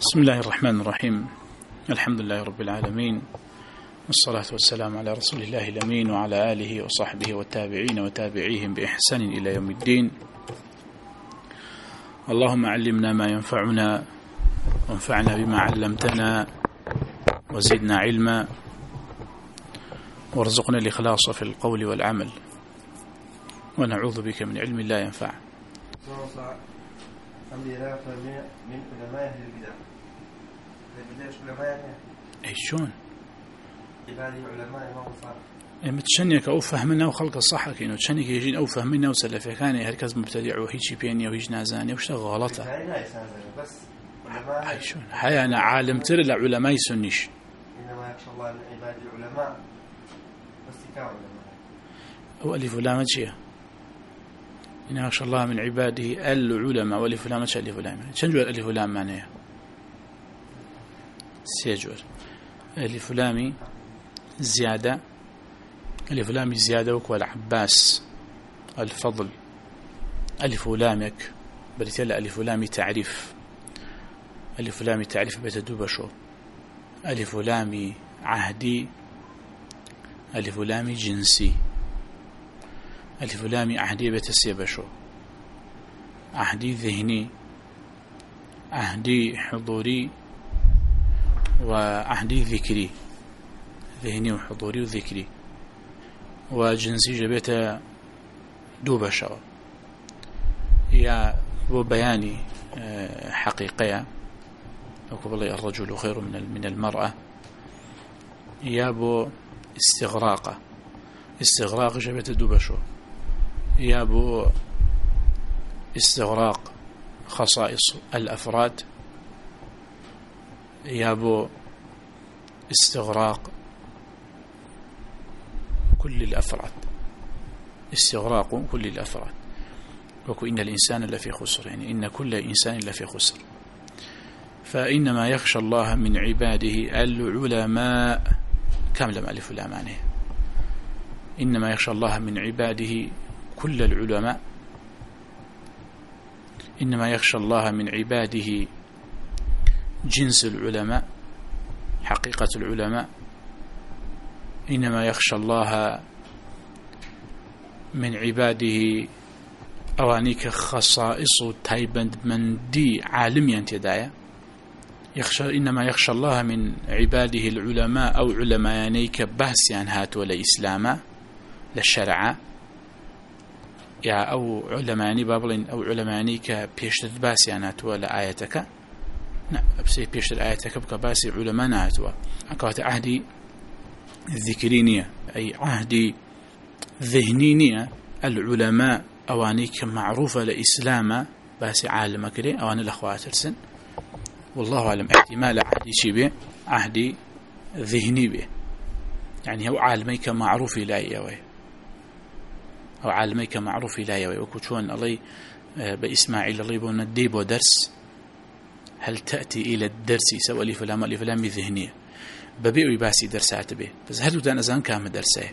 بسم الله الرحمن الرحيم. الحمد لله رب العالمين، والصلاة والسلام على رسول الله الأمين وعلى آله وصحبه والتابعين وتابعيهم بإحسان إلى يوم الدين. اللهم علمنا ما ينفعنا وانفعنا بما علمتنا وزدنا علما وارزقنا الإخلاص في القول والعمل ونعوذ بك من علم لا ينفع. من علماء أهل البدع. البدع علماء يعني أي شون عبادي علماء ما وصار متشنيك أو فهمنا وخلق الصحة كينو تشنيك يجين أو فهمنا وسلفه كان هركز مبتدع وهيجي بيني وهيج نازاني وش غلطة بس علماء أي شون هيا أنا عالم ترى لعلماء سنيش إنما يخشى الله من عبادي العلماء بس كانوا علماء أو ألف لام شيء إنما يخشى الله من عباده العلماء وألف لام شيء ألف لام شنجوا ألف لام معناه سيجور ألف لام زيادة ألف لام زيادة وكوال عباس الفضل ألف لامك بريتلا ألف لام تعريف ألف لام تعريف بتدوبشو ألف لام عهدي ألف لام جنسي ألف لام عهدي بتسيبشو عهدي ذهني عهدي حضوري وعهدي ذكري ذهني وحضوري وذكري وجنسي جبت دوبشو يا بو بياني حقيقية وقبل الرجل خير من المرأة يا بو استغراق جبت دوبشو يا بو استغراق خصائص الأفراد يا بو استغراق كل الأفراد استغراق كل الأفراد وكو إن الإنسان لفي خسر يعني إن كل إنسان لفي خسر فإنما يخشى الله من عباده العلماء كامل ألف الأمانة إنما يخشى الله من عباده كل العلماء إنما يخشى الله من عباده جنس العلماء حقيقة العلماء إنما يخشى الله من عباده أوانيك خصائص تايبند من دي عالمي أنت دايا إنما يخشى الله من عباده العلماء أو علماء باسيان هات ولا إسلاما للشرع يا أو علماء بابلين أو علماء بيشتد باسيان هات ولا آيتك نعم بسي بيشتد آيتك بك باسي علماء هاتوا أكوات عهدي الذكرينية أي عهدي ذهنينية العلماء أوانيك معروفة لإسلاما باسي عالم كري أواني الأخوات السن والله أعلم احتمال عهدي شبه عهدي ذهني به يعني هو عالميك معروف لا يوي أو عالميك معروف لا يوي وكتشون الله بإسماعيل الله يبون الديب درس هل تأتي إلى الدرس سوى لي فلام ذهنية ببيعي باسي درسات به بس هل دان أزان كام درسه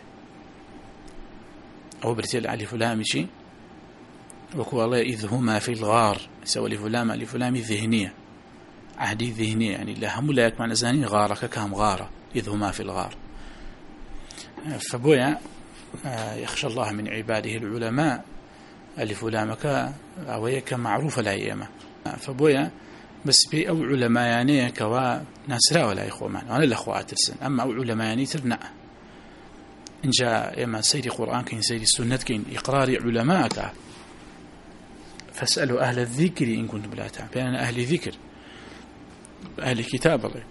أو برتيل علي فلامي شيء وكو الله إذ هما في الغار سوى لفلام ذهنية عهدي ذهنية يعني لا هم لا يكمن أزاني غارك كام غارة إذ هما في الغار فبويا يخشى الله من عباده العلماء لفلامك أويك معروف لا يما فبويا بس بي أو علماء يعني كوا ناسرا ولا إخوان وأنا الأخوات السن أما أو علماء يعني ترنا إن جاء إما سيد قرآن كين سيد السنة كين إقرار علماءك فاسألوا أهل الذكر إن كنتم لا تعلمون بين أهل ذكر أهل كتاب الله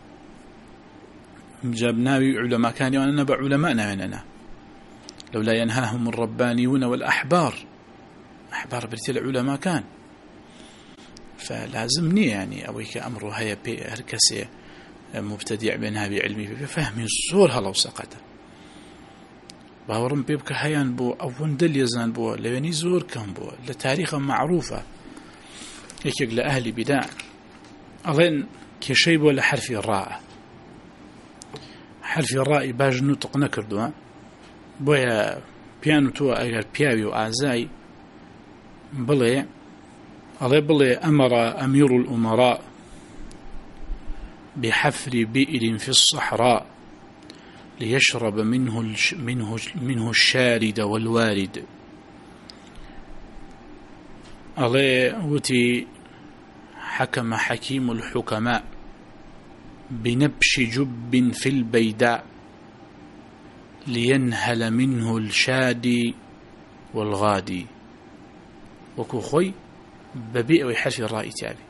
جابناوي علماء كان وأنا نبع علماءنا مننا لولا ينهاهم الربانيون والأحبار أحبار برتل علماء كان فلازمني يعني أويك أمره هيا بهركسي مبتدع بينها بعلمي بفهم الزور هلا وسقطه باورم بيبك هيان بو أول دل يزان بو لبني زور كم بو لتاريخ معروفة هيك لأهل بدع أظن كشي بو لحرف الراء حرف الراء باج نطق نكردوا بويا بيانو تو أجر بياوي وأعزاي بلي أمر أمير الأمراء بحفر بئر في الصحراء ليشرب منه الشارد والوارد. الله وتي حكم حكيم الحكماء بنبش جب في البيداء لينهل منه الشادي والغادي. وكو خوي ببيع ويحشي الرأي تابي.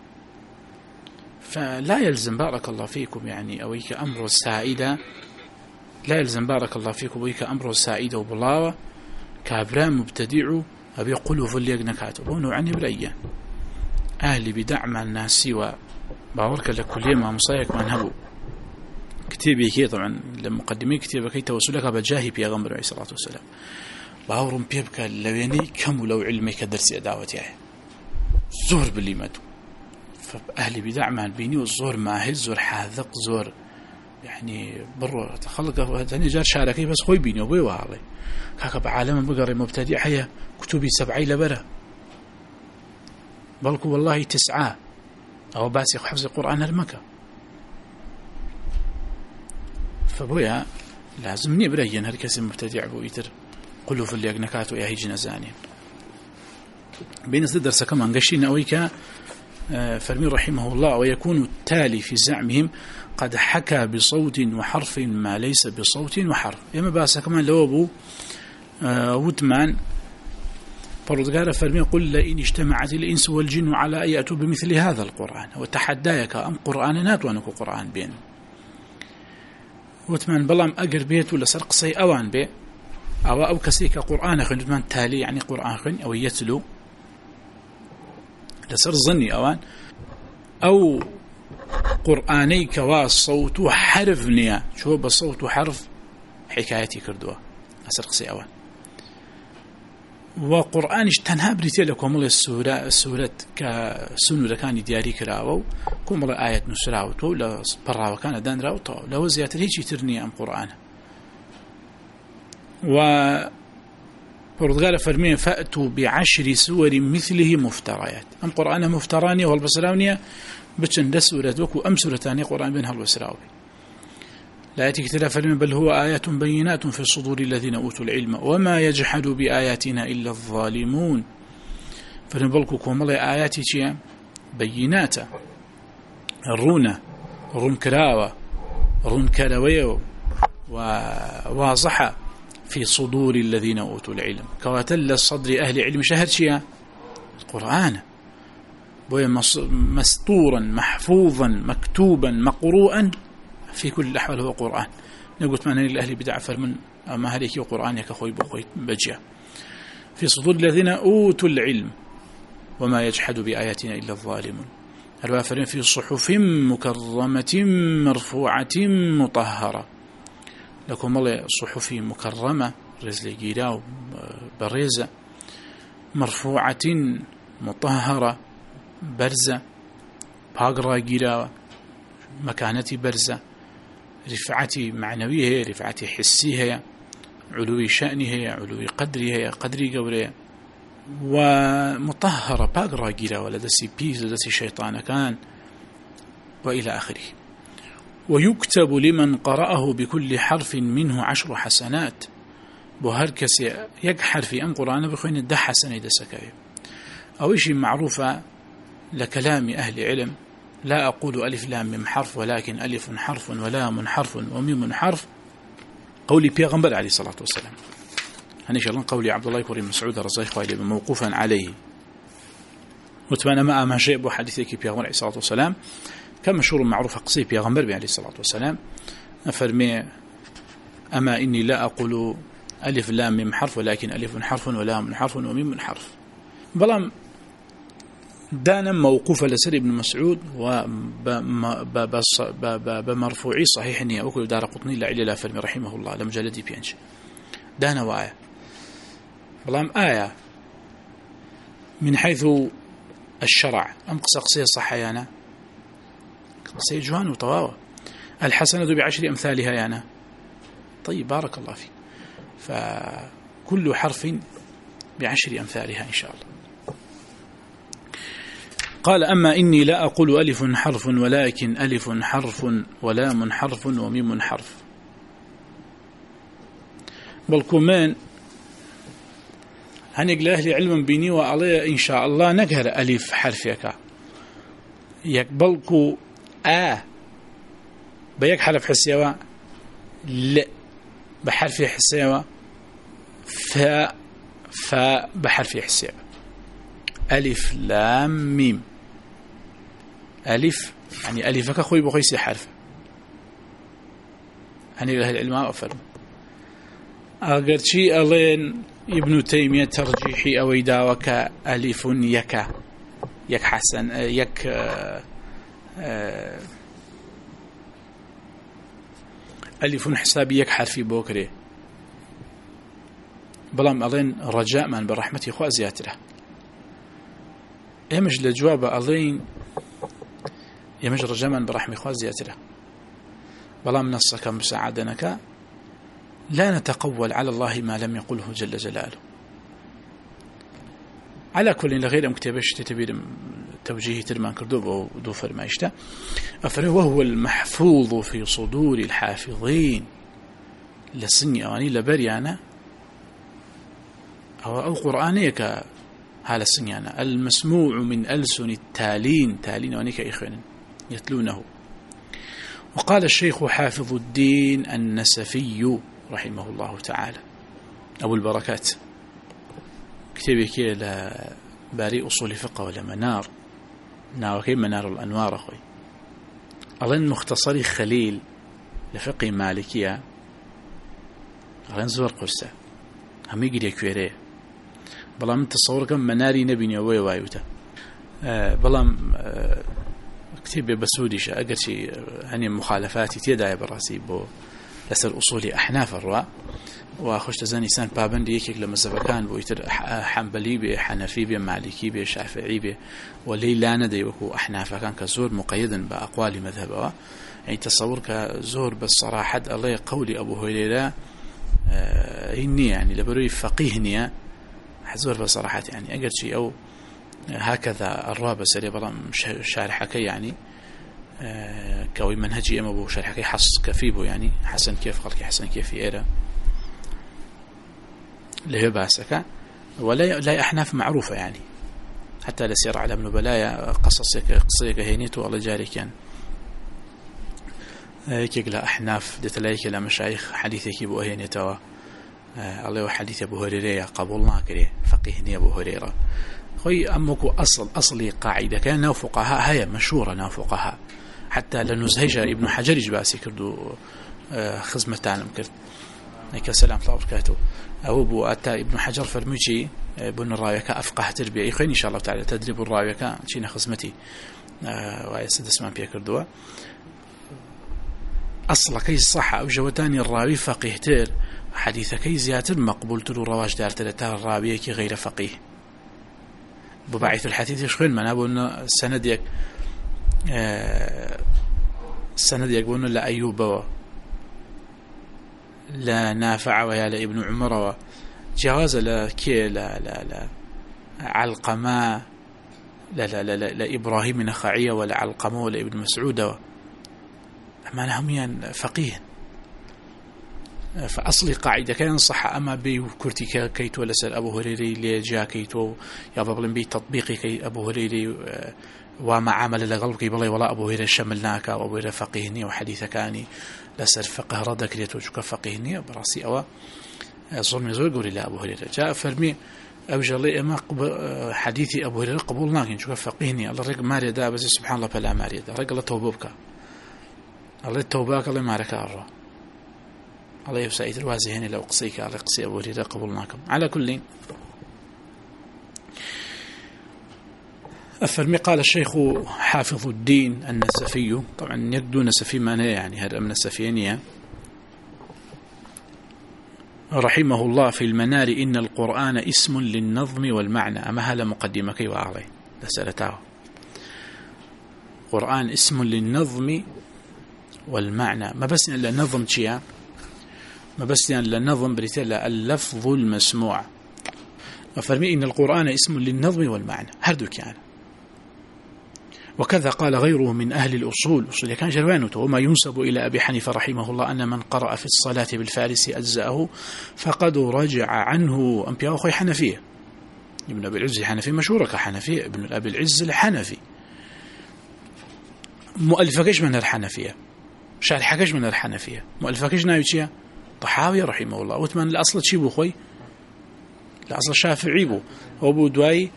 فلا يلزم بارك الله فيكم يعني أويك أمر السائدة، لا يلزم بارك الله فيكم أويك أمر السائدة وبلاوة كابران مبتدعوا أبي يقولوا في اللي نكاتب ونو عني بريان أهلي بدعم الناس سوى باورك لكل ما مصايك ما نهبوا كتابي كي طبعا لما مقدمين كتابة كي توسلك بجاهي بيغمبر عليه الصلاة والسلام باورم بيبك لويني كم ولو علمي كدرسي دعوتي زور باللي ماتوا. فأهلي بدعم بيني والزور ماهز زور حاذق زور يعني برو تخلق ثاني جار شاركي بس خوي بيني وبي وهذا كاك بعالم بقري مبتدئ حيا كتبي 7 لبره بلكو والله 9 أو باسي حفظ القرآن المكة. فبويا لازم نبرين هالكسي مبتدع بو يتر قلوا في اللي أجنكاتو يا هيجي نزاني بين درس كمان قشينا أويكا فرمي رحمه الله ويكون التالي في زعمهم قد حكى بصوت وحرف ما ليس بصوت وحرف. يما باسا كمان لو أبو وتمان فردقار فرمي قل لئن اجتمعت الإنس والجن على أن يأتوا بمثل هذا القرآن وتحدايك أم قرآنات وأنكو قرآن بين وتمان بلام أقر بيت ولا سرقصي أوان بي أو كسيك قرآن خن وتمان تالي يعني قرآن خن أو يتلو لسر ظني أوان أو قرآني كوا صوت حرف نيا شو بصوت حرف حكايتي كردوا سرقصي أوان وقرآنش تنها بريتي لكم السورة كسنة كان دياري كراو كم الله آية نسراوتو لا برا وكان دان راوتو لو زيادة هيك ترني أم قرآن. وبرضقال فرمين فأتوا ب10 سور مثله مفتريات. أم قرآن مفترانية والبصراونية بتشن لسورة وكو أم سورة ثانية قرآن بينها البصراوي لا يتكتلا فرمين بل هو آيات بينات في صدور الذين أوتوا العلم وما يجحد بآياتنا إلا الظالمون. فرمين بلكو كومالي آياتي بينات الرونة رون كراوة رون كراوية وواضحة في صدور الذين أوتوا العلم كواتل الصدر أهل علم شهر شيا القرآن بويا مسطورا محفوظا مكتوبا مقروءا في كل الأحوال هو قرآن. نقول معنا للأهل بدع فرمن أما هليك قرآن يكخوي بخوي بجيا في صدور الذين أوتوا العلم وما يجحد بآياتنا إلا الظالمون. الوافرين في صحف مكرمة مرفوعة مطهرة. لكم الله صحف مكرمة رزل جيراو بريزة مرفوعة مطهرة برزة باقرا جيراو مكانتي برزة رفعتي معنوية رفعتي حسية علوي شأنها علوي قدرها قدري قوريها ومطهرة باقرا جيرا ولا دسي بيز دسي شيطان كان وإلى آخره. ويكتب لمن قرأه بكل حرف منه 10 حسنات. بوهركس يقحر في أم قرآن بخوين الدح حسنة دسكاية أو شيء معروفة لكلام أهل علم. لا أقول ألف لام ميم حرف ولكن ألف حرف ولام حرف وميم حرف. قولي بيغمبر عليه الصلاة والسلام هني شاء الله قولي عبد الله بن مسعود رضي الله عنه موقوفا عليه وتبان ما شيء بو حديثك بيغمبر عليه الصلاة والسلام كما مشهور معروف قصي بيغمبر عليه الصلاة والسلام أفرمي أما إني لا أقول ألف لام ميم حرف ولكن ألف حرف ولام حرف وميم حرف. بلام دانا موقوفة لسر ابن مسعود وبمرفوعي صحيح أني أكل دار قطني لا إلا لا فرمي رحمه الله لمجلدي بينش دانا وآية بلام آية من حيث الشرع أم قصة صحيانا قصة جوان وطواوة الحسنة ب10 أمثالها يانا. طيب بارك الله فيك. فكل حرف ب10 أمثالها إن شاء الله. قال أما إني لا أقول ألف حرف ولكن ألف حرف ولام حرف وميم حرف بلكمان هنيق لأهل علم بيني وعلي إن شاء الله نقهر ألف حرفك يقبلكو بيك حرف حسيوة لا بحرف حسيوة بحرف حسيوة ألف لام ميم ألف يعني ألفك أخوي بخيسي حرف هنيق لأهل العلم أفرم أقر شيء ألين ابن تيمية ترجيحي أو يداوك ألف يك حسن يك ألف حسابي يك حرفي بوكري بلام ألين رجاء من برحمتي خوا زياتره يمج لجواب ألين يمج رجاء من برحمتي خوا زياتره بلام نصك مساعدنك لا نتقول على الله ما لم يقله جل جلاله على كل لغير مكتبش تتبير توجيه ترمان كردوب ودو فرمايشتا وهو المحفوظ في صدور الحافظين لسني أواني لبريانا أو قرآنيك هذا السنيانا المسموع من ألسن التالين أوانيك إخوان يتلونه. وقال الشيخ حافظ الدين النسفي رحمه الله تعالى أبو البركات كتابي كي لباري أصول فقه ولا منار ناوكي منار الأنوار أخوي أظن مختصري خليل لفقه مالكية أظن زور قرصة هم يقري كويري بلا من تصوركم مناري نبيني وايوتا بلا كتابي بسوديش أقرشي هني مخالفاتي تيداي براسي بو لسر أصولي أحناف الرواء وخش تزاني سان بابندي يكيك لما زبكان بو يتر حنبلي بي حنفي بي مالكي بي شافعي بي ولي لا ندي وكو أحناف كان كزور مقيدا بأقوال مذهبه يعني تصور كزور بالصراحة الله قولي أبو هريرة إني يعني لبروي فقيهني حزور بالصراحة يعني أقل شيء أو هكذا الرابة سري بلام شارحك يعني كوي منهجي أما بو شرحكي حص كفيبو يعني حسن كيف خلقي حسن كيف إيرا اللي هو باسكا ولا أحناف معروفة يعني حتى لسير على ابن بلايا قصيك هينيتو الله جاري كان كيك لا أحناف دتلايك لا مشايخ حديثك بو هينيتوا الله وحديث أبو هريرة قبولنا كريه فقيهني أبو هريرة خوي أمكو أصلي قاعدة كان ناو فقهاء هي مشهورة ناو فقهاء حتى لنزهج ابن حجر جباسي كردو خزمة تعلم كرد عليك السلام الله وبركاته أو بو أتى ابن حجر فرميجي بن الراوية أفقه تربية إخوين إن شاء الله تعالى تدريب الراوية شينا خزمتي ويسد اسمان بيا كردوا أصلا كي الصحة أو جوتاني الراوي فقيه تير حديث كي زياتر مقبول تلو رواج دار تلتار الراوية كي غير فقيه ببعث الحديث يشغل من أبونا السند يقولون لا أيوب لا نافع ويا لابن عمر جواز لا كي لا علقما لا إبراهيم نخعية ولا علقما ولا ابن مسعود أما هم يعني فقيه فأصلي قاعدة كان صح أما بكرتي كيتو لسر أبو هريري لجا كيتو يا بابلن بي تطبيقي كي أبو هريري وما عمل لقلبك بالله ولا أبو هريرة شملناك وأبو هريرة فقيهني وحديثك كاني لسر فقه ردك ليتوجك فقيهني براسي أو ظلم زول قولي لا أبو هريرة جاء فرمي أوجه الله أما حديثي أبو هريرة قبولناك نشوف فقيهني الله رق ماري دا بس سبحان الله فلا ماري دا رق الله توبوبك الله توباك الله مارك أرى الله يفسعيد الوازهين لو قصيك على قصي أبو هريرة قبولناكم على كل أفرمي قال الشيخ حافظ الدين النسفي طبعا يقدو نسفي معناه يعني هذا من النسفينية رحمه الله في المنار إن القرآن اسم للنظم والمعنى أما هذا مقدمة كي وعلي لسألته قرآن اسم للنظم والمعنى ما بس إلا نظم شيئا ما بس إلا نظم بريتلا اللفظ المسموع وفرمي إن القرآن اسم للنظم والمعنى هردوك يعني وكذا قال غيره من أهل الأصول كان جروانته. وما ينسب إلى أبي حنيفة رحمه الله أن من قرأ في الصلاة بالفارس أجزأه فقد رجع عنه أنبياء أخوي حنفية. ابن أبي العز الحنفي مشهور كحنفي، ابن أبي العز الحنفي مؤلفكش من الحنفية، شارحكش من الحنفية، مؤلفكش ناوي طحاوي رحمه الله. وثمان الأصل تشيبه خوي، الأصل الشافعي بو وابو دواي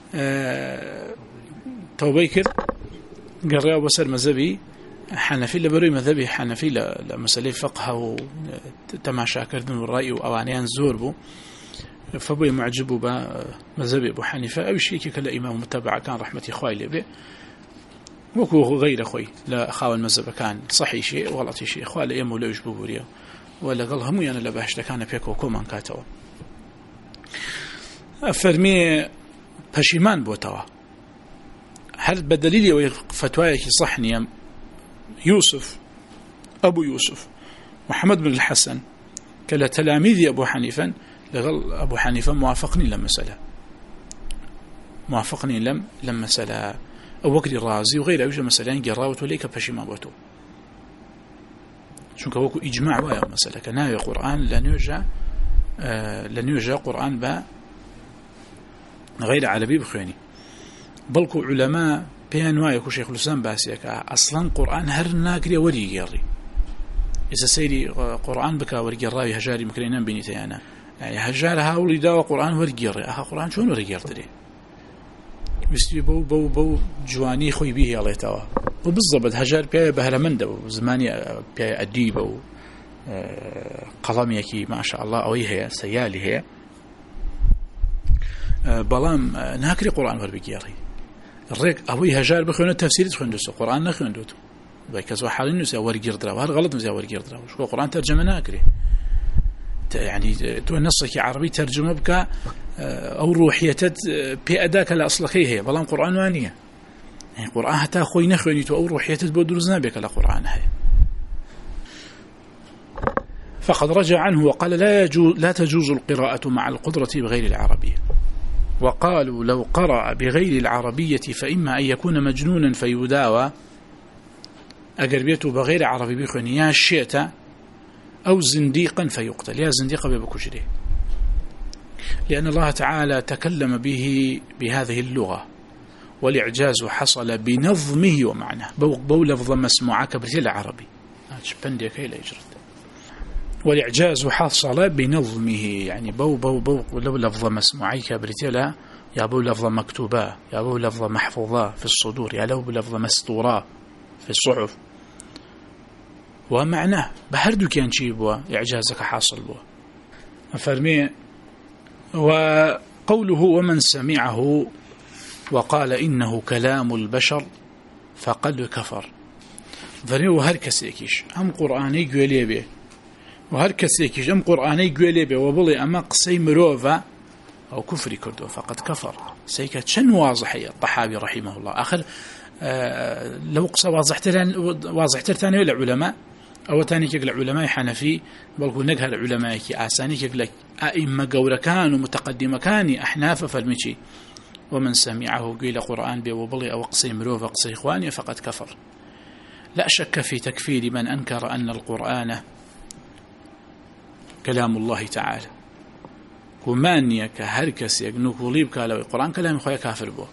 توبيكر قرأ بسر مذهبي حنفي لبروي مذهبي حنفي لمسألة فقه وتماشى كردن الرأي وأوانيان زور بو، فبوي معجبوا بمذهبي أبو حنيفة أو شيء كلا إمام متبع كان رحمتي خوي لبي وكو غير خوي لا خاو المذهب كان صحيح شيء وغلط شيء خوال يمو لا يجبو بوريا ولا قال همو يعني لبهش كان بيكو كومان كاتوا فرمي بشيمان بوتوا. هل بدليل فتواك صحني يوسف أبو يوسف محمد بن الحسن كلا تلاميذ أبو حنيفة لغل أبو حنيفة موافقني لما مسألة أو وكر الرازي وغيره يوجد مسألة قراوة وليك بشيمان بوتو شنك وكو إجماع ويا مسألة كنا القرآن لن يرجع قرآن با غير عربي بخواني بلكو علماء بيانوا يكو شيخ الإسلام باسيك أصلا قرآن هر ناكري وري يري إذا سيري قرآن بكا وري الراوي هجاري مكرينان بنيتيانا يعني هجار هاولي داوى قرآن وري يري قرآن شون وري يري بستي بو جواني خوي به الله توا وبالضبط هجار بيا بهرمنده وزماني بيا أديب و قلمي ما شاء الله أوي هي سيالي هي بلام ناكري قرآن وربيكياري الريك أوي هجار بخونه تفسير تخندوسه قرآن نخندوته بكذا حالين نسي ورقير درا وهذا غلط نسي ورقير درا وشو قرآن ترجمة ناكري يعني تو نصك عربي ترجمة بك أو روحية بأداك الأصلخي هي بلام قرآن وانية يعني قرآن حتى خوي نخوني تو أو روحية بودرزنا بك لقرآن هي. فقد رجع عنه وقال لا تجوز القراءة مع القدرة بغير العربية. وقالوا لو قرأ بغير العربية فإما أن يكون مجنونا فيداوى أقربيته بغير عربي بيخوني يا الشيطة أو زنديقا فيقتل يا زنديقا ببكشري لأن الله تعالى تكلم به بهذه اللغة والإعجاز حصل بنظمه ومعناه بو لفظ مسموعة كبرتي العربي أتشبندي كي لا يجرد والإعجاز حصل بنظمه يعني بو لو لفظ مسموعي كبرتي لا يا بو لفظ مكتوبة يا بو لفظ محفوظة في الصدور يا لو لفظ مستورة في الصحف ومعناه بهردو كان شيء بوا إعجازك حاصل بوا فرمي. وقوله ومن سمعه وقال إنه كلام البشر فقد كفر فرمي وهر كسيكيش أم قرآني قولي به وهر كسيكيش أم قرآني قولي به وبلي أما قصي مروفة أو كفري كردو فقد كفر سيكا شن واضحية الطحاوي رحمه الله آخر لو قصة واضح ترتاني العلماء أو تاني كيقل علماء حنفي بلقوا نقهر علماء كي آساني كيقل أئمة قول كان ومتقدم كان أحناف فالمشي ومن سمعه قيل قرآن بي وبلي أو قصي مروف قصي إخواني فقد كفر. لا شك في تكفير من أنكر أن القرآن كلام الله تعالى ومانيك هركس يقنوك وليبك لو القرآن كلام خويا كافر به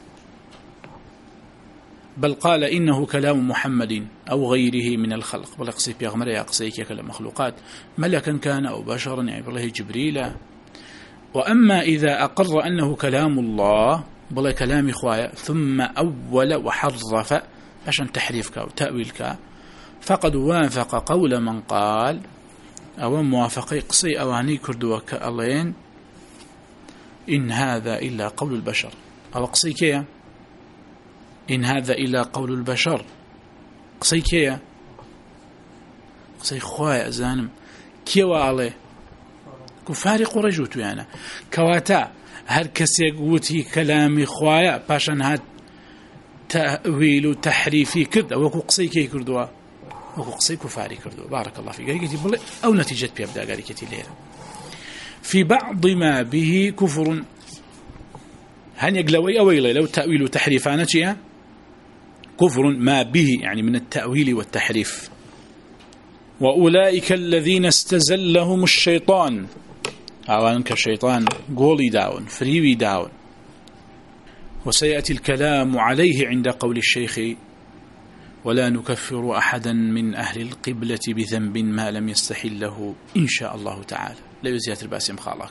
بل قال إنه كلام محمد أو غيره من الخلق بل أقصي بيغمر يقصيك كلام مخلوقات ملكا كان أو بشرا يعني بالله جبريل. وأما إذا أقر أنه كلام الله بل كلام خوايا ثم أول وحرف عشان تحريفك أو تأويلك فقد وافق قول من قال أو موافقي قصي أواني كردوك ألين إن هذا إلا قول البشر أو قصي كيا إن هذا إلا قول البشر قصي كيا قصي خوايا زانم كيوا عليه كفاري قريجوتو يعني كواتا هر كسي قوتي كلامي خوايا باشان هاد تأويل تحريفي كرد وكو قصي كي كردوا وكو قصي كفاري كردوا بارك الله فيك قالكتي بلي أو نتيجة بيبدأ قالكتي ليلة في بعض ما به كفر هن يقلوي أويلي لو تأويل تحريفانا كفر ما به يعني من التأويل والتحريف. وأولئك الذين استزلهم الشيطان أولا كالشيطان قولي داون فريوي داون. وسيأتي الكلام عليه عند قول الشيخ ولا نكفر أحدا من أهل القبلة بذنب ما لم يستحله إن شاء الله تعالى لا يزيات الباسم خالاك.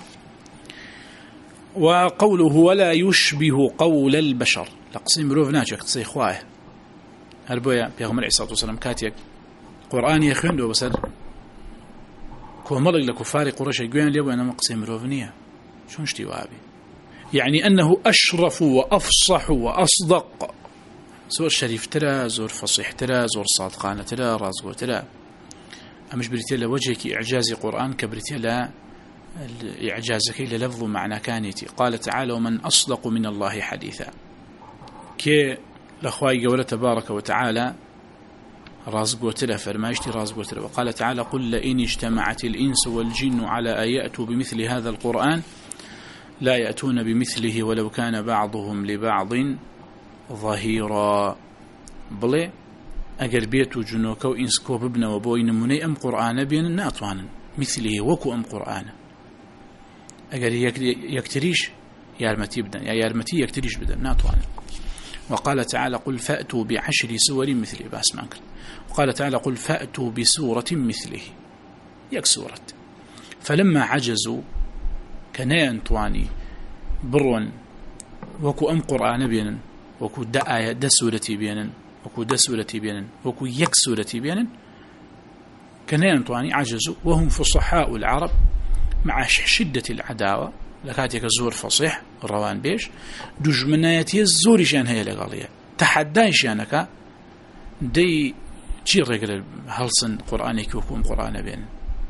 وقوله ولا يشبه قول البشر لقسم روفناجك تصيخواه هربويا بيغمر عيسى صلى الله عليه وسلم كاتيك قرآن يخندو بسر كوملق لكفار قريش يقولون ليبو أنا مقسم روفنية شون شتي وابي يعني أنه أشرف وأفصح وأصدق زور شريف ترى زور فصيح ترى زور صادقانة ترى رازقو ترى أمش بريتي لوجهك إعجاز قرآن كبريتي لا إعجازك للفظ معنى كانتي. قال تعالى ومن أصدق من الله حديثا كي لأخوائي قولة تبارك وتعالى رازقو ترى فرماجتي رازقو ترى. وقال تعالى قل لئن اجتمعت الإنس والجن على أن يأتوا بمثل هذا القرآن لا يأتون بمثله ولو كان بعضهم لبعض ظهيرا. بلي أجر بيتو جنوكو إنسكو ببنا وبوين مني أم قرآن بين ناتوانا مثله وكو أم قرآن أجر يكتريش يارمتي بدن يا يارمتي يكتريش بدن ناتوانا. وقال تعالى قل فأتوا بعشر سور مثله باس مانكر. وقال تعالى قل فأتوا بسورة مثله يك سورة. فلما عجزوا كنان تواني برون وكو أم قرآن بينن وكو آية دسورتي بينن وكو دسورتي بينن وكو يكسورتي بينن كنان تواني عجزوا وهم فصحاء العرب مع شدة العداوة لكاتيك الزور فصيح الروان بيش دجمنايتي الزور شان هي لغالية تحداي شانك دي تشير رجل هلصن قرآنك وكو أم قرآن بينن.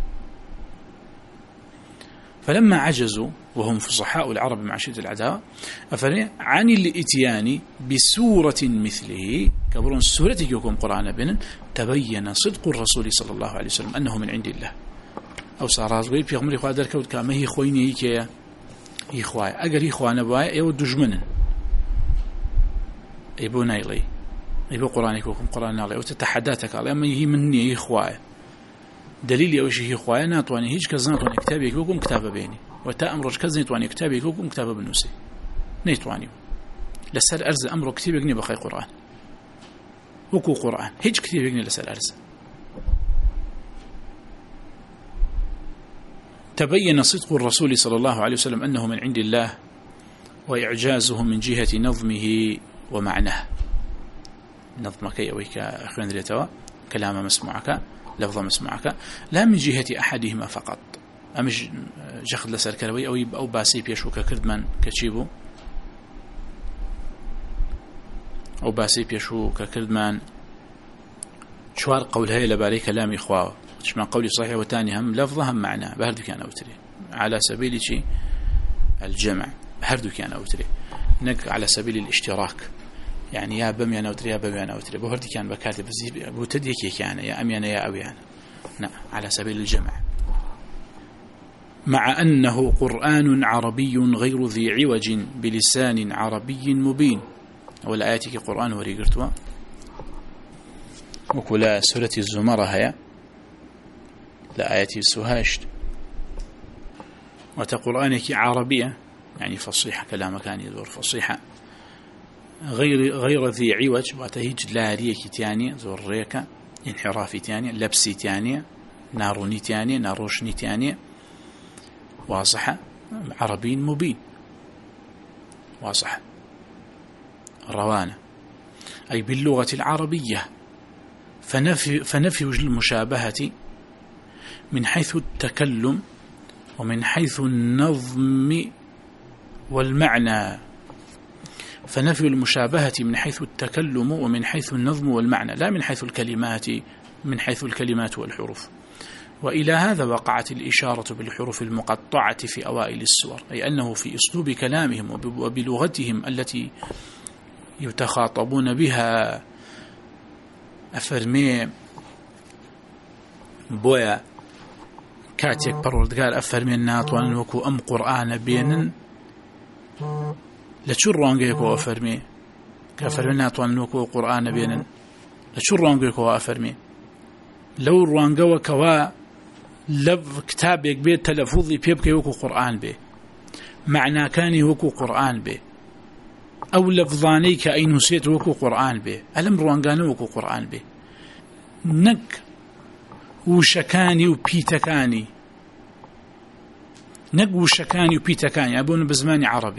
فلما عجزوا وهم فصحاء العرب مع شدة العداوة عن الاتيان بسورة مثله كبرون سورة يكون قرآن بين تبين صدق الرسول صلى الله عليه وسلم أنه من عند الله أو صارات قوي في غمر إخوة دركود كما هي خويني هيك إخوة أجر إخوانا بواي أو دجمن يبو نايلي يبو قرآنك وكم قرآن نايلي وتتحداتك على أما هي مني إخوة دليل أو شيء إخوة ناتواني هيج كزناتواني كتابي وكم كتابة بيني وتا أمرج كزناتواني كتابي وكم كتابة بالنسي نيتواني لسر أرز أمره كتير يجني بخي قرآن وكو قرآن هيج كتير يجني لسر أرز. تبين صدق الرسول صلى الله عليه وسلم أنه من عند الله وإعجازه من جهة نظمه ومعناه. نظمك أويك أخوان ريتوا كلام مسموعك لفظ مسموعك لا من جهة أحدهما فقط أمش جخد لسر كروي أو باسي بيشوك كردمان كتشيبو أو باسي بيشوك كردمان شوار قول هاي لباري كلام إخواه ما قولي صحيح وتاني هم لفظه هم معناه بهردو كان أوتري على سبيل شيء الجمع بهردو كان أوتري نك على سبيل الاشتراك يعني يا بم يا نوتري يا بم يا نوتري بهردو كان بكاتب بس بوتديك يعني يا أميانا يا أويانا نعم على سبيل الجمع مع أنه قرآن عربي غير ذي عوج بلسان عربي مبين. والآياتك قرآن وريقرتوا وكلا سورة الزمرة هيا لآياتي سهاشت وتقرآنك عربية يعني فصيحة كلام كان يدور فصيحة غير ذي عوج وتهيج لاريك تاني زور ريكا انحرافي تاني لبسي تاني ناروني تاني ناروشني تاني واضحة عربي مبين واضحة روانة أي باللغة العربية. فنفي المشابهة من حيث التكلم ومن حيث النظم والمعنى. فنفي المشابهة من حيث التكلم ومن حيث النظم والمعنى لا من حيث الكلمات والحروف. وإلى هذا وقعت الإشارة بالحروف المقطعة في أوائل السور أي أنه في أسلوب كلامهم وبلغتهم التي يتخاطبون بها. أفرمي بويا كاتيك بروردقال أفرمي الناتوان وكو أم قرآن بينن لتشرون جيكو أفرمي كفرنا طنوك قرآن بينن لشو رانجك وافرمي لو رانجوا كوا لف كتابك بيه تلفظي بيبكي وكو قرآن به معنى كان وكو قرآن به أو لفظاني كأي نسيت وكو قرآن به ألم روانغان وكو قرآن به نك وشكاني وبيتكاني نك وشكاني وبيتكاني أبون بزمان عربي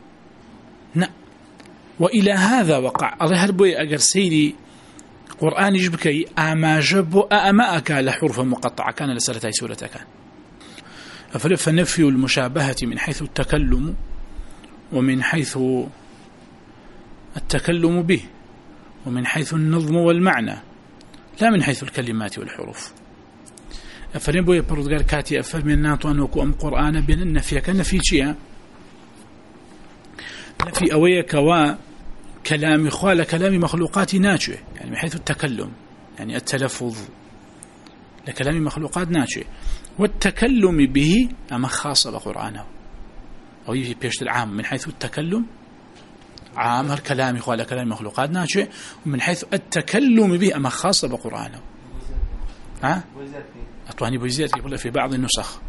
وإلى هذا وقع الله هربوي أجر سيري قرآن يجبكي أماجب وأماك لحروف مقطعة كان لسلتي سورة كان فنفي المشابهة من حيث التكلم ومن حيث التكلم به ومن حيث النظم والمعنى لا من حيث الكلمات والحروف فنبوي بردقار كاتي أفهم من ناطوان وكو أم قرآن بين النفي كنفي شيئا نفي أويك كلام خوال كلام مخلوقات ناجوه يعني من حيث التكلم يعني التلفظ لكلام مخلوقات ناجوه والتكلم به أما خاصة بقرآنه أو يجي بيشت العام من حيث التكلم عام الكلام خوال كلام مخلوقات ناجوه ومن حيث التكلم به أما خاصة بقرآنه ها أطواني بوزيات يقول في بعض النسخ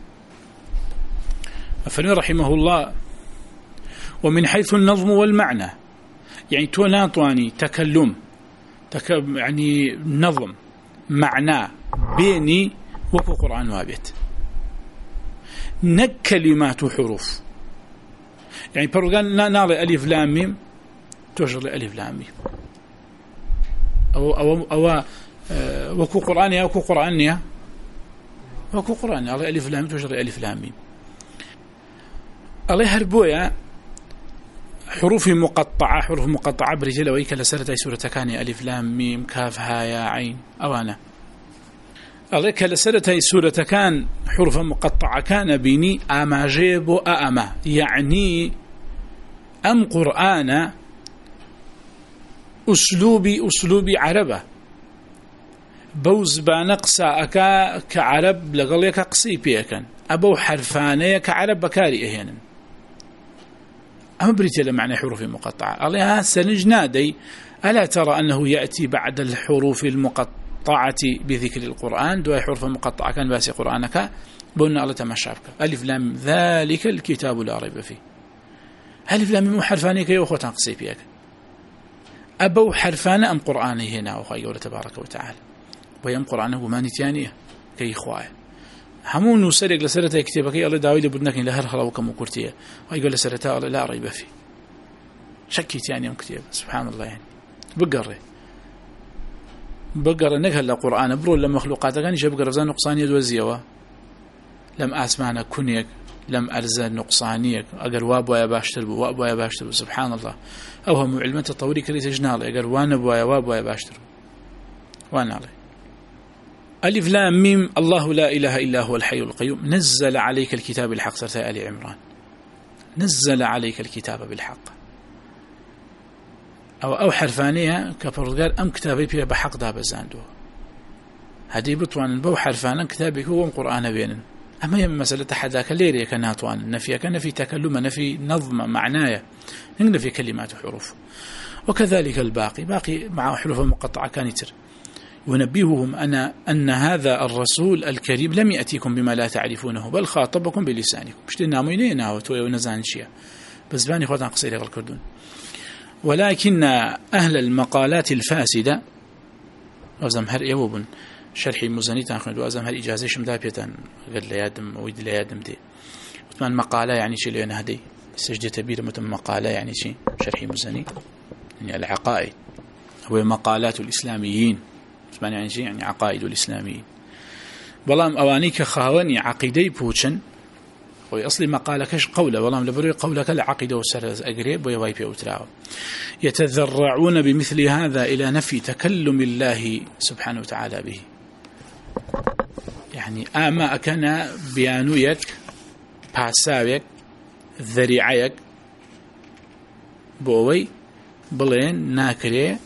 فني رحمه الله ومن حيث النظم والمعنى يعني تو ناطواني تكلم يعني نظم معنى بيني وكو قرآن وابيت نك كلمات وحروف يعني برغان ناضي ألف لام ميم توجر ألف لام ميم أو وكو قرآنيا وكو قرآنيا وكو قرآنيا على ألف لام توجر ألف لام ميم الله هربويا حروف مقطعة برجل ويك لسرت أي سورة كان ألف لام ميم كاف ها يا عين أوانا عليك لسرت أي سورة كان حروف مقطعة كان بيني أما جيب وأما يعني أم قرآن أسلوبي عربة بوز بانقصا أكا كعرب لغليك قصي بيكن أبو حرفانية كعرب بكاري أهينا أما بريتي لمعنى حروف مقطعة عليها سنجنادي ألا ترى أنه يأتي بعد الحروف المقطعة بذكر القرآن دو حروف مقطعة كان باسي قرآنك بقولنا الله تمشابك ألف لام ذلك الكتاب لا ريب فيه ألف لام مو حرفاني كي أخوة تنقصي بيك أبو حرفان أم قرآني هنا أخوة يقول تبارك وتعالى ويم قرآنه ما نتيانيه كي إخوة همون وسرق لسرته كتابك الله داوي لبدنك لهر خلاوكم وكرتيه ويقول لسرته لا ريب فيه شكيت يعني كتاب سبحان الله يعني بقر انك هلا قرآن برو لما مخلوقات كان يجي بقر زان نقصانيه دوزيوا لم اسمعنا كنيك لم ارزا نقصانيك اقر وابوا يا باشتر سبحان الله اوهم علم التطوري كريت جنال اقر وانا وابوا يا باشتر وانا عليه ألف لام ميم الله لا إله إلا هو الحي القيوم نزل عليك الكتاب بالحق سورة آل عمران نزل عليك الكتاب بالحق أو حرفانية كبرغار أم كتابي بيه بحق داب الزاندو هذه بطوان بو حرفانا كتابي هو قرآن بينن أما هي مسألة حداك ليري كناتوان نفي تكلم نفي نظم معنايا نفي كلمات وحروف وكذلك الباقي باقي مع حروف مقطعة كانتر ونبيههم أن هذا الرسول الكريم لم يأتيكم بما لا تعرفونه بل خاطبكم بلسانكم اشتنا مينينا ونزان شيئا بس باني خواتنا قصيرة الكردون ولكن أهل المقالات الفاسدة وزمهر يوبن شرحي مزني تاخذ وزمهر إجازة شمدابيتان قال لي آدم ويد لي آدم دي وثمان مقالة يعني شيء لين هدي سجدة كبيرة متم مقالة يعني شيء شرحي مزني يعني العقائد هو مقالات الإسلاميين يعني شيء يعني عقائد الإسلاميين والله أوانيك خاوني عقيدي بوشن وأصلي مقالكش قولة والله لبري قولك العقيدة والسرز أقريب ويواي بيوتراو يتذرعون بمثل هذا إلى نفي تكلم الله سبحانه وتعالى به يعني أما أكن بيانويك باساويك ذريعيك بوي بلين ناكري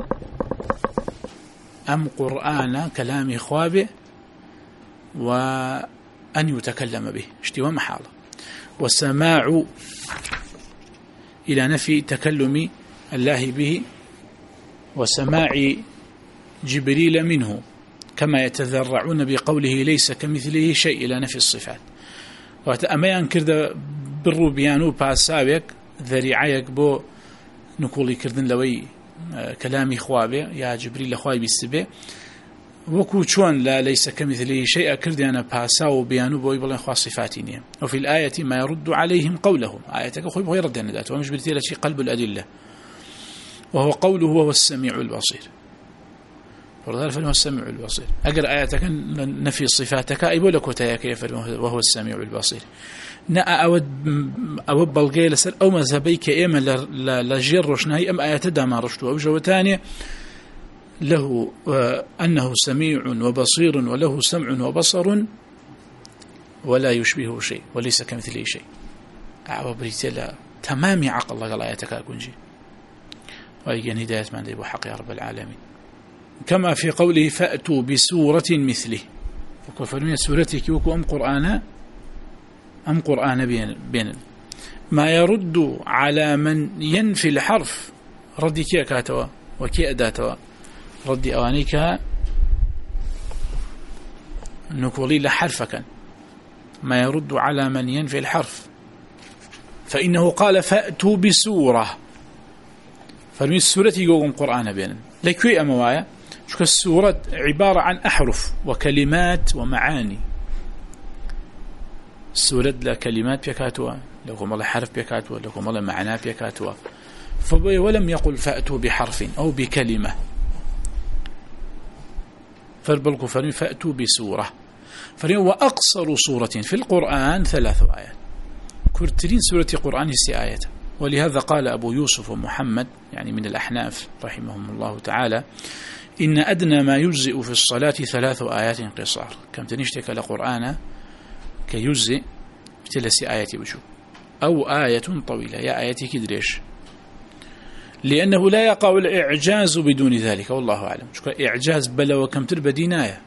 أم قرآن كلام خوابه وأن يتكلم به اشتوى محاله والسماع إلى نفي تكلم الله به وسماع جبريل منه، كما يتذرعون بقوله ليس كمثله شيء إلى نفي الصفات. وأميان كرد بالروبيانو باساويك ذريعيك بو نقولي كردن لوي كلامي خوابي يا جبريل خوابي بالسبي وكو شون لا ليس كمثله شيء كردي أنا باساو بيانو بو يبلغ خوا صفاتين. وفي الآية ما يرد عليهم قولهم، آياتك أخوي بغير رد ذاته ومش بلتيلة شيء قلب الأدلة، وهو قوله وهو السميع البصير. فلذلك فهو السميع البصير. أقرأ آياتك نفي صفاتك أيبولك وتياك وهو السميع البصير. نا أود بلغي لسر أو مذهبيك إيما لجير رشناهي أم آيات داما رشتوا أو جوتاني له أنه سميع وبصير وله سمع وبصر ولا يشبهه شيء وليس كمثله شيء. أعوى بريتلا تمام عقل الله قال آياتك أكونجي وأيجان هداية من ذي وحق يا رب العالمين. كما في قوله فأتوا بسورة مثله، وكفرمية سورتك وكو أم قرآن بين ما يرد على من ينفي الحرف. ردي كي أكاتوا وكي أداتوا ردي أوانيك نقولي لحرفك ما يرد على من ينفي الحرف، فإنه قال فأتوا بسورة، فرمي السورة يقول قرآن بين لكي أموايا شو السورة عبارة عن أحرف وكلمات ومعاني. السورة لا كلمات بيكاتوا لكم الله حرف بيكاتوا لكم الله معنى بيكاتوا، ولم يقل فأتوا بحرف أو بكلمة. فالبلغ فرمي فأتوا بسورة، فرمي وأقصر سورة في القرآن 3 آيات، كرترين سورة قرآن 6 آيات. ولهذا قال أبو يوسف ومحمد يعني من الأحناف رحمهم الله تعالى إن أدنى ما يجزئ في الصلاة 3 آيات قصار. كم تنشتك لقرآن كيجزئ بتلس آيات بشو أو آية طويلة يا آياتي كدريش، لأنه لا يقع الإعجاز بدون ذلك والله أعلم. شو إعجاز بلا وكم تربى ديناية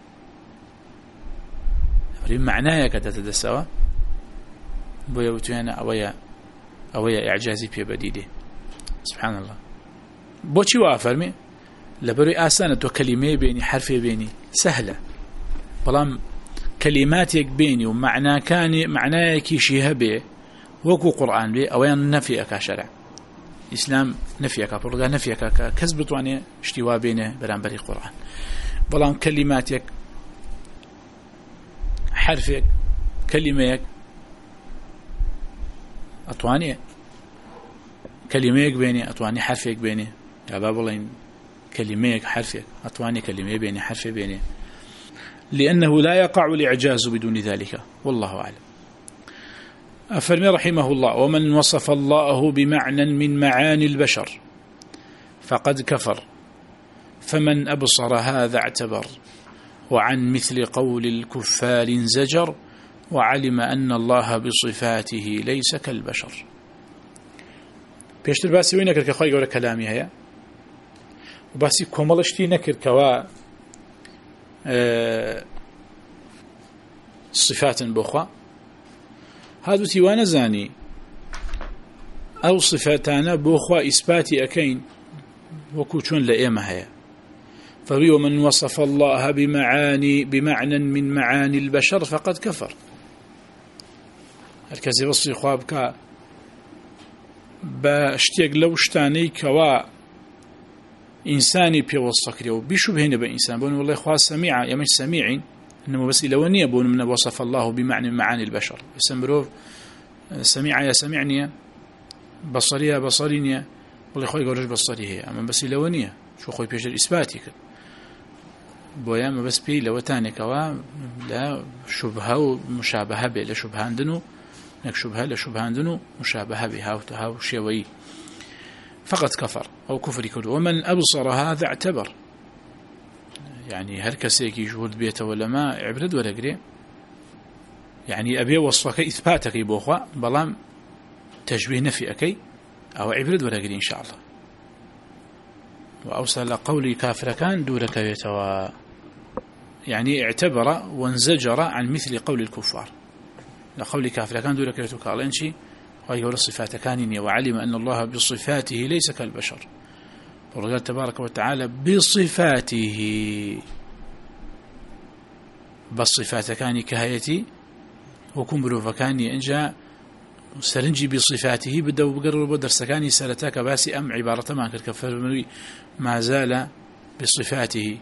معناها كذا تدسوا بيوتينا أويا إعجازي في بديده سبحان الله. بوشي وافرمي لبري آسانة وكلمة بيني حرفي بيني سهلة، بلام كلماتك بيني ومعنى كان معناك شيها به وكو قرآن به أويان نفيك شرع إسلام نفيك برغا نفيك كذبت واني اشتوا بينه برانبري قرآن. بلام كلماتك حرفك كلميك أطواني كلميك بيني أطواني حرفك بيني يا باب الله كلميك حرفك أطواني كلمة بيني حرف بيني، لأنه لا يقع الإعجاز بدون ذلك والله أعلم. أفرمي رحمه الله ومن وصف الله بمعنى من معاني البشر فقد كفر، فمن أبصر هذا اعتبر، وعن مثل قول الكفار انزجر، وعلم أن الله بصفاته ليس كالبشر. بيشتر باسي وين نكر كخوي قول كلامي هيا وباسي كوملشتي نكر كوا صفات بخوا هذا تيوانا زاني أو صفاتنا بخوا إثباتي أكين وكوشون لأيما هيا. فبي ومن وصف الله بمعنى من معاني البشر فقد كفر. الكذي وصي خوابك باشتيق لو شتاني كوا إنساني بيوصك له بيشبهن بإنسان بون والله خواه سميعة يا مش سميعين إنما بس لونية بون من وصف الله بمعنى معاني البشر يسمروه سميعة يا سمعني بصرية بصرينية والله خوي قرش بصريه أما بس لونية شو خوي بيجر إثباتي كده بويا ما بس بي لو تاني كوا لا شبهة ومشابهة به لا شبهة عندنو نك شبهة لا شبهة عندنو مشابهة بها وتهاو شيوي فقد كفر أو كفر كله. ومن أبصر هذا اعتبر يعني هركسيك يجهد بيته ولا ما عبرد ولا قري يعني أبي وصفك إثباتك يبوخوا بلام تشبيه نفيك أو عبرد ولا قري إن شاء الله. وأوصل قولي كافر كان دورك يتوى يعني اعتبر وانزجر عن مثل قول الكفار. لقول كافر كان دورك يتوى قال إنشي وهي صفات كانية، وعلم أن الله بصفاته ليس كالبشر. ورجال تبارك وتعالى بصفاته بالصفات كاني كهيتي وكم بروفكاني إنجا سرنجي بصفاته بدأ بقرر بدرسكاني سرتاك باسي أم عبارة ما كالكفر ما زال بصفاته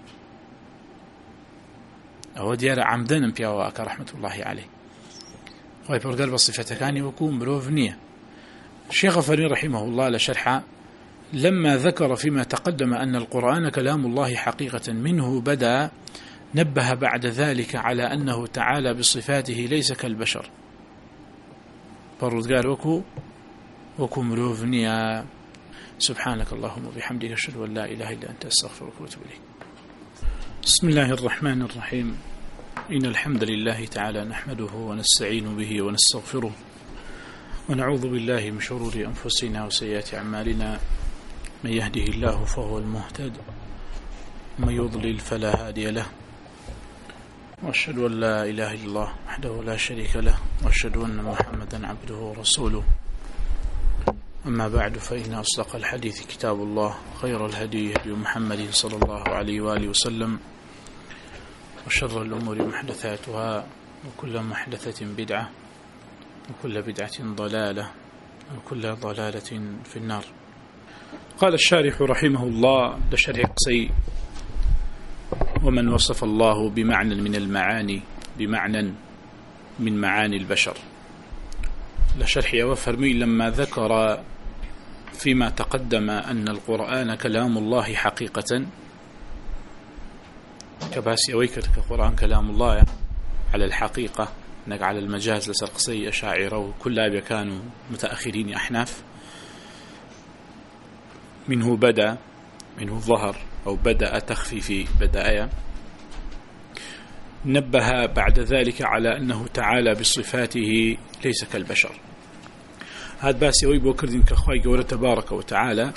أو ديار عمدان بيواك رحمة الله عليه. ويبرقل بصفتكاني وكون بروفنية. الشيخ غفاري رحمه الله لشرحه لما ذكر فيما تقدم أن القرآن كلام الله حقيقة منه بدأ نبه بعد ذلك على أنه تعالى بصفاته ليس كالبشر. برد قال وكو مروفنية. سبحانك اللهم وبحمدك أشهد أن لا إله إلا أنت أستغفرك وأتوب إليك. بسم الله الرحمن الرحيم. إن الحمد لله تعالى نحمده ونستعين به ونستغفره ونعوذ بالله من شرور أنفسنا وسيئات أعمالنا. من يهده الله فهو المهتد ومن يضلل فلا هادي له. وأشهد أن لا إله إلا الله وحده لا شريك له وأشهد أن محمدا عبده ورسوله. أما بعد فإن أصدق الحديث كتاب الله خير الهدي هدي محمد صلى الله عليه وآله وسلم وشر الأمور محدثاتها وكل محدثة بدعة وكل بدعة ضلالة وكل ضلالة في النار. قال الشارح رحمه الله لشرح قصي ومن وصف الله بمعنى من المعاني بمعنى من معاني البشر. لشرح وفرمي لما ذكر فيما تقدم أن القرآن كلام الله حقيقة كباسي أويكر كقرآن كلام الله على الحقيقة نق على المجاز لسرقسي أشاعرة وكل أبي كانوا متأخرين أحناف. منه بدأ منه ظهر أو بدأ تخفيف بدأ. نبه بعد ذلك على أنه تعالى بصفاته ليس كالبشر. هذا باسي ويبو كردين كخواي قولة تبارك وتعالى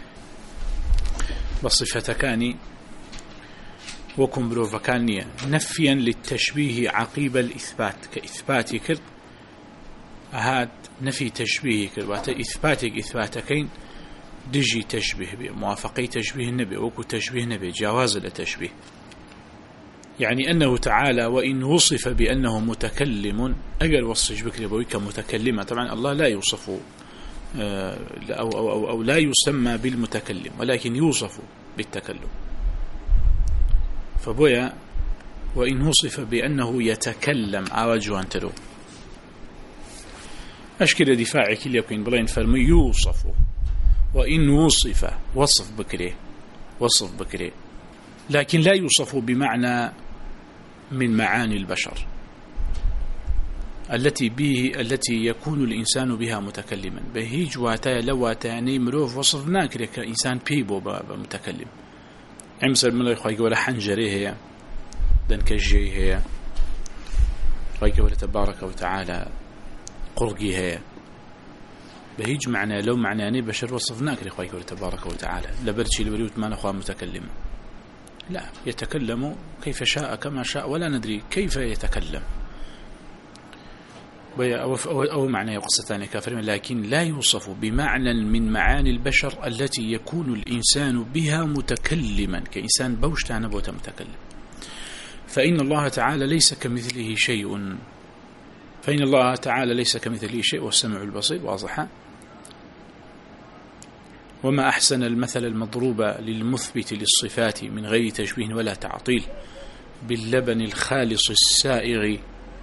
بصفتكاني وكم بروفكانية نفيا للتشبيه عقيب الإثبات كإثباتي كرد. هاد نفي تشبيه كرد إثباتك إثباتكين دجي تشبيه بي موافقي تشبيه النبي وكو تشبيه نبي جواز لتشبيه. يعني أنه تعالى وإن وصف بأنه متكلم أجل وصف بكري بويك متكلمة. طبعا الله لا يوصف أو لا يسمى بالمتكلم ولكن يوصف بالتكلم. فبويا وإن وصف بأنه يتكلم أوجه أنتلو أشكل دفاعي كل يكون بلين فرمي يوصف. وإن وصف وصف بكري لكن لا يوصف بمعنى من معاني البشر التي يكون الإنسان بها متكلما. بهيج واتا لواتاني مروف وصف ناكري كإنسان بيبو متكلم. مثل من الله يقول حنجري هي دنكجي هي يقول تبارك وتعالى قرقي هي. بهيج معنى لو معناني بشر وصفناك لإخوة يقول تبارك وتعالى لبرشي لبريوت ما نخواه متكلم. لا يتكلم كيف شاء كما شاء ولا ندري كيف يتكلم. أو معنى يقصتان كافرين لكن لا يوصف بمعنى من معاني البشر التي يكون الإنسان بها متكلما كإنسان بوشتان بوتا متكلم. فإن الله تعالى ليس كمثله شيء والسمع البصير واضحة. وما أحسن المثل المضروب للمثبت للصفات من غير تشبيه ولا تعطيل باللبن الخالص السائغ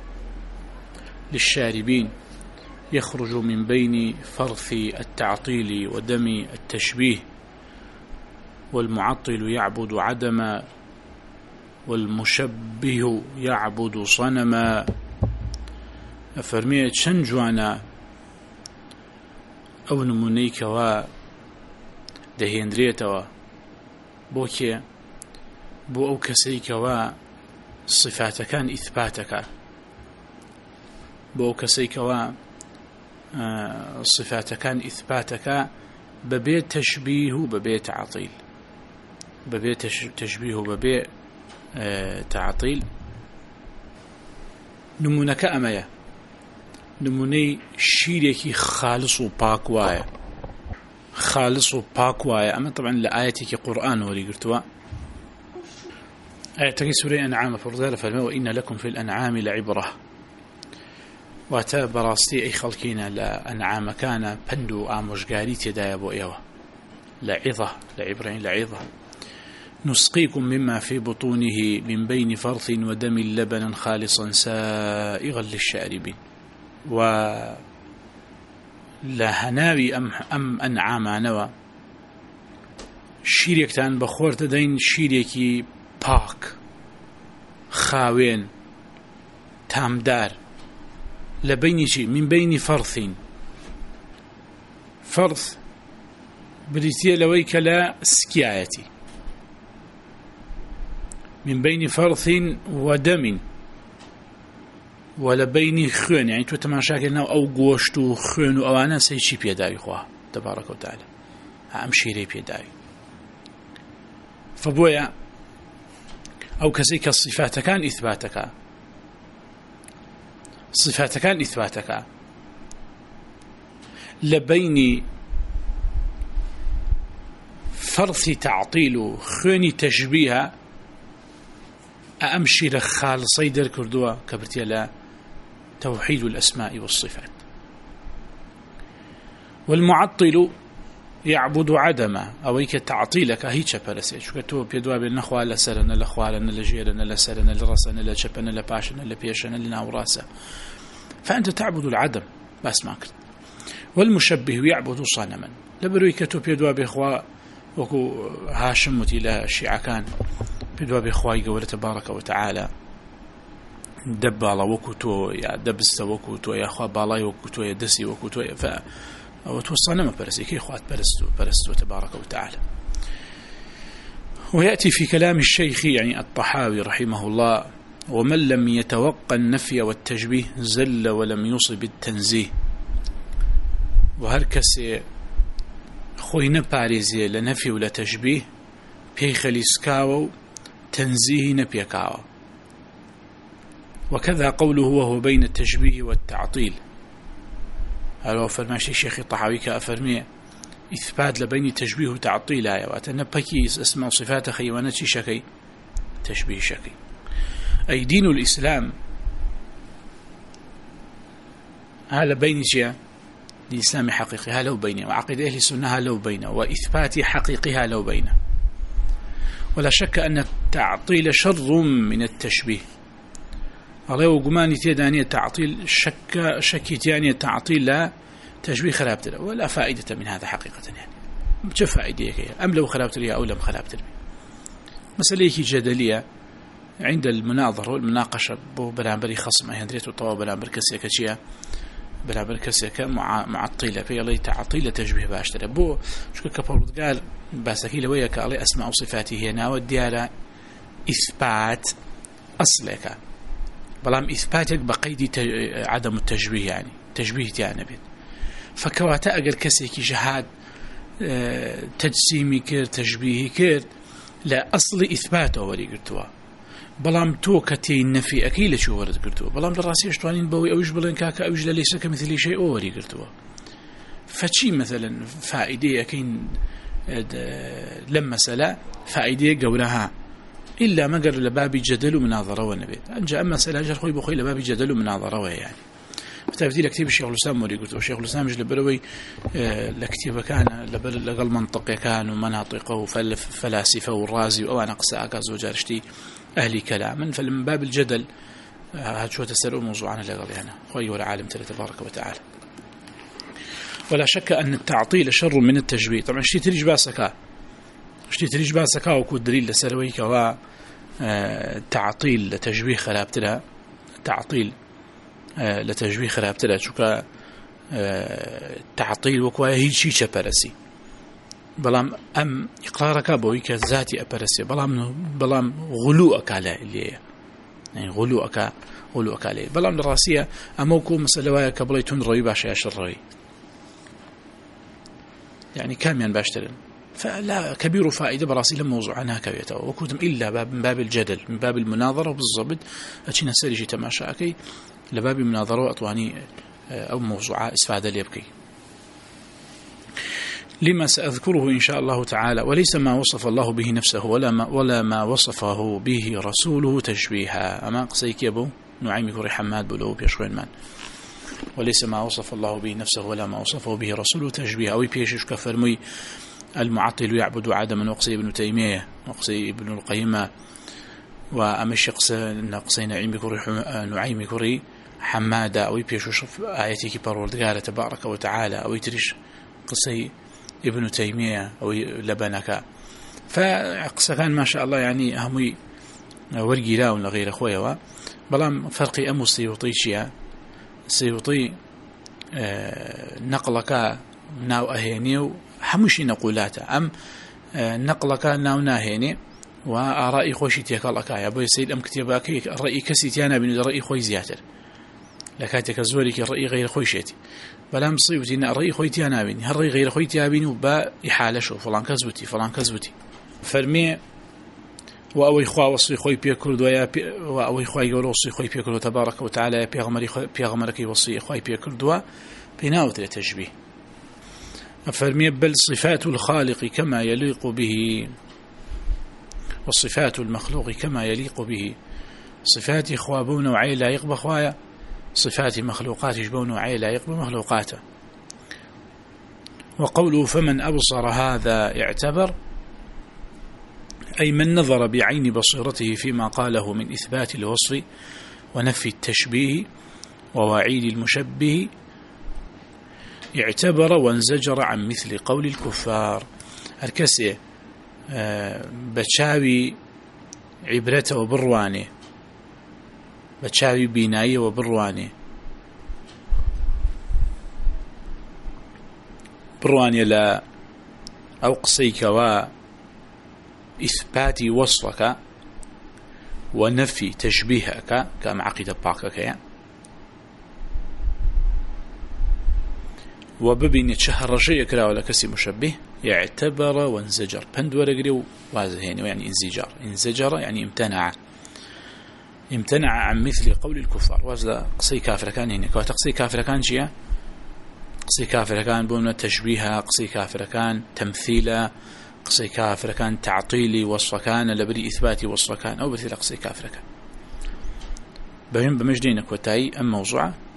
للشاربين يخرج من بين فرث التعطيل ودم التشبيه والمعطل يعبد عدما والمشبه يعبد صنما. فرمية شنجوانا أو نمونيك و دهيندريتوا بوكي بو أو كسيك و صفاتك إثباتك بو كسيك و صفاتك إثباتك ببيت تشبيه ببيت تعطيل ببيت تشبيه ببيت تعطيل. نمونك أمية نمونەی شیرێکی خالص و پاک وایە خالص و پاک وایە ئەمە طبعا لە ئاەتێکی قورئان وەریگرتووە آية سورة أنعام فرزال فرمى وإن لكم في الأنعام لعبرة واتا براستي أي خلقين لأنعام كان بندو آموشقاري تدايا بو إيوه لعظة لعبرين لعظة نسقيكم مما في بطونه من بين فرث ودم لبنا خالصا سائغا للشاربين و لهناوي أم أنعام نوى شيريكتان بخور تدين شيريكي پاک خاوين تامدار لبيني شيء من بين فرثين فرث بريتيا لويك لا سكيايتي من بين فرث ودم ولبين خون يعني تو تماشاكلنا او غوشتو خون او انا سيشي بيداي خوا تبارك وتعالى ام شيري بيداي فبويا أو كذلك الصفات كان إثباتك صفات كان إثباتك لبين فرث تعطيل خوني تشبيه أمشي لخالصي در كردوة كبرتي لا توحيد الأسماء والصفات والمعطل يعبد عدمه أو تعطيلك هيك برسي شو كتو بيدوا بالنخوة لسرنا لخوالنا لجيرنا لسرنا لرسنا لشبنا لباشنا لبيشنا لناوراسه فأنت تعبد العدم بس ما كنت والمشبه يعبد صنما لبروي كتو بيدوا بخوا وكو هاشم متيلا الشيعة كان بيدوا بخوا يقول تبارك وتعالى دب على وكتو يا دبست وكتو يا خوا بالاي وكتو يا دسي وكتو وتوصلنا ما برسي كي اخوات برستو تبارك وتعالى. ويأتي في كلام الشيخ يعني الطحاوي رحمه الله ومن لم يتوقع النفي والتشبيه زل ولم يصب التنزيه وهركس خوينا باريزي لنفي ولا تشبيه بيخلي سكاو تنزيه نبيكاو وكذا قوله وهو بين التشبيه والتعطيل هذا فرماشي الشيخ الطحاوي كأفرمي إثبات لبين تشبيه وتعطيل آية وأتنا بكيس اسماء صفات خيوانة شكي تشبيه شكي أي دين الإسلام هذا بين جاء الإسلام حقيقها لو بينه وعقيدة أهل السنة لو بينه وإثبات حقيقها لو بينه ولا شك أن التعطيل شر من التشبيه الله وقماني تيدانية تعطيل شكيتانية تعطيل لا تشبيه خرابتر ولا فائدة من هذا حقيقة يعني شو فائدة أم لو خرابتر أو لم خرابتر مسألة جدلية عند المناظرة والمناقشة برامبري خصم هندريت وطوى برامبر كسيكا شيا برامبر كسيكا معطيلة في الله تعطيل تشبيه باشتر بو شو كبرد قال باسكي لويا كالله أسماء وصفاته هنا والديارة إثبات أصلك بلام إثباتك بقيد عدم التشبيه يعني تشبيه يعني بيت فكواتا أقل كسيكي جهاد تجسيمي كير تشبيهي كير لا أصل إثباته وري قلتوا بلام تو كتي النفي أكيد شو ورد قلتوا بلام دراسي اشتوانين بوي أوش بلن كاكا أوش ليس كمثل شيء وري قلتوا فشي مثلا فائدة أكين لما سلا فائدة قولها إلا ما قال لباب جدل ومناظرة والنبي أنجا أما سلاجة خوي بخوي لباب جدل ومناظرة يعني فتبدي لكتيب الشيخ الإسلام ولي قلت الشيخ الإسلام جل بروي لكتيبه كان لقل منطقة كان ومناطقه وفلاسفة والرازي وأنا قصة أكاز وجارشتي أهلي كلاما فمن باب الجدل هاد شو تسألوا موضوعنا لقل يعني خوي ولا عالم تبارك وتعالى ولا شك أن التعطيل شر من التشبيه طبعا اشتي تريج باسكا وكود دليل لسروي كوا تعطيل لتشبيه خرابتها تعطيل لتشبيه خرابتها شوكا تعطيل وكوا هي شيء برسي بلام أم إقرارك بوي كذاتي أبرسي بلام غلوك على اللي يعني غلوك عليه بلام الراسية أموكو مسألة كبليتون روي باش ياشر روي يعني كاميان باشترن فلا كبير فائدة براسي لما موضوع عنها كبيرة وكنتم إلا من باب الجدل من باب المناظرة بالضبط أتينا سريجي تماشاكي لباب المناظرة وأطواني أو موضوع استفادة ليبكي. لما سأذكره إن شاء الله تعالى، وليس ما وصف الله به نفسه ولا ما وصفه به رسوله تشبيها. أما قصيك يبو نعيم كوري حماد بلو بيشوين من، وليس ما وصف الله به نفسه ولا ما وصفه به رسوله تشبيها. أو بيشش كفرمي المعطل يعبد عدما، وقصي ابن تيمية وقصي ابن القيم وأمشي قصي نعيم كوري حمادة. أو بيشش آياتي بروردگار تبارك وتعالى، أو يتريش قصي ابن تيمية أو لبنك. فقصة كان ما شاء الله يعني همي ورقي لاون لغير أخويا. بلام فرقي أمو السيوطي سيوطي نقلك ناو أهيني وحمشي نقولاته، أم نقلك ناو ناهيني وآرائي خوشي تيكالك يا أبو السيد أم كتباكي الرأي كسيتيانا بين الرأي خوي زياتر لكاتك زوريك الرأي غير خويشتي. بلام صيبتي إن الرأي خويتي أنا بيني هالرأي غير خويتي أبيني وبا إحالة شو فلان كزبتي فرمي وأوي خوا وصي خوي بيكل دويا وأوي خوا يوصي خوي بيكل تبارك وتعالى بيغمرك وصي خوي بيكل دوا بناوت لتشبيه. فرمي بل صفات الخالق كما يليق به والصفات المخلوق كما يليق به. صفات خوابون وعي لا يقبى خوايا، صفات مخلوقات يجبون وعي لا يقبى مخلوقاته. وقوله فمن أبصر هذا اعتبر، أي من نظر بعين بصيرته فيما قاله من إثبات الوصف ونفي التشبيه ووعيد المشبه اعتبر وانزجر عن مثل قول الكفار. الكسي بتشاوي عبرته وبروانه، بتشاوي بناية وبروانه، بروانه لا أوقصيك وإثبات وصفك ونفي تشبيهك كما عقيدة باقك يعني. وببين تشهر رجيء كلا ولا كسي مشبه يعتبر وانزجر بند ورقري وازهين يعني انزجر يعني امتنع عن مثل قول الكفار. وازا قصي كافر كان هنا قصي كافر كان شيء، قصي كافر كان بون تشبيها، قصي كافر كان تمثيلا، قصي كافر كان تعطيلي وصف كان لبري إثباتي وصف كان أو بثيل قصي كافر كان بهم بمجدينك وتاي أم موضوعه